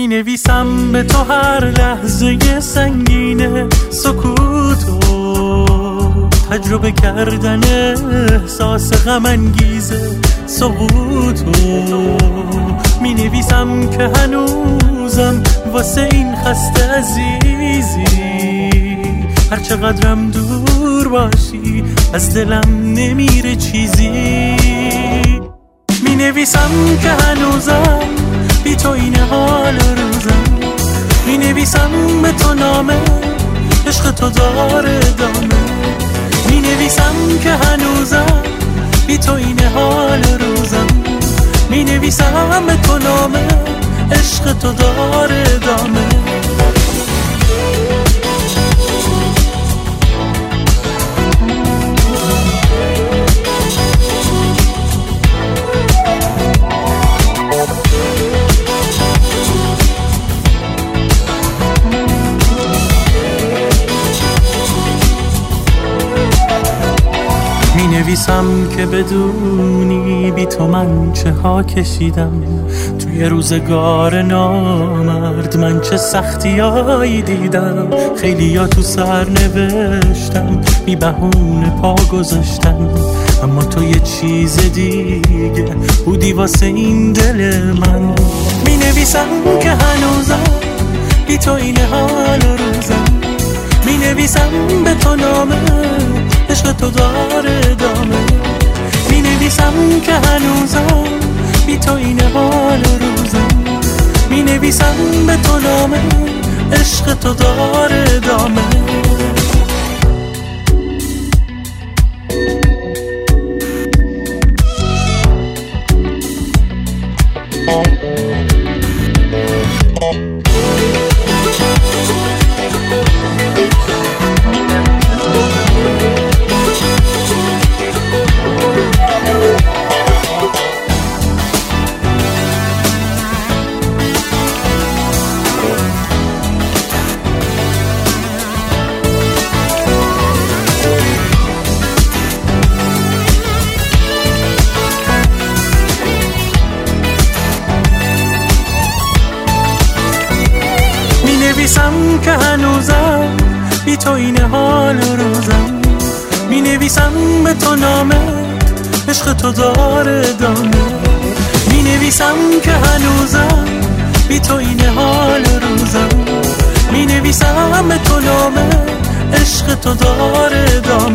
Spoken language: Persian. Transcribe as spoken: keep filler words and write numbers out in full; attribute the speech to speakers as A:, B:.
A: می نویسم به تو هر لحظه سنگینه سکوتو تجربه کردن احساس غم انگیزه سقوطو می نویسم که هنوزم واسه این خسته عزیزی هر چقدرم دور باشی از دلم نمیره چیزی می نویسم که هنوزم بی تو این حال روزم می نویسم به تو نامه عشق تو داره ادامه می نویسم که هنوزم بی تو این حال روزم می نویسم به تو نامه عشق تو داره ادامه می نویسم که بدونی بی تو من چه ها کشیدم توی روزگار نامرد من چه سختی هایی دیدم خیلی ها تو سر نوشتم بی بهونه پا گذاشتم اما تو یه چیز دیگه بودی واسه این دل من می نویسم که هنوزم بی تو این حال روزم می نویسم به تو نامه عشق تو داره ادامه می نویسم که هنوزم بی تو این حال روزم می نویسم به تو نامه عشق تو داره ادامه نویسم که هنوزم بی تو این حال روزم می نویسم به تو نامه عشق تو داره ادامه می نویسم که هنوزم بی تو این حال روزم می نویسم به تو نامه عشق تو داره ادامه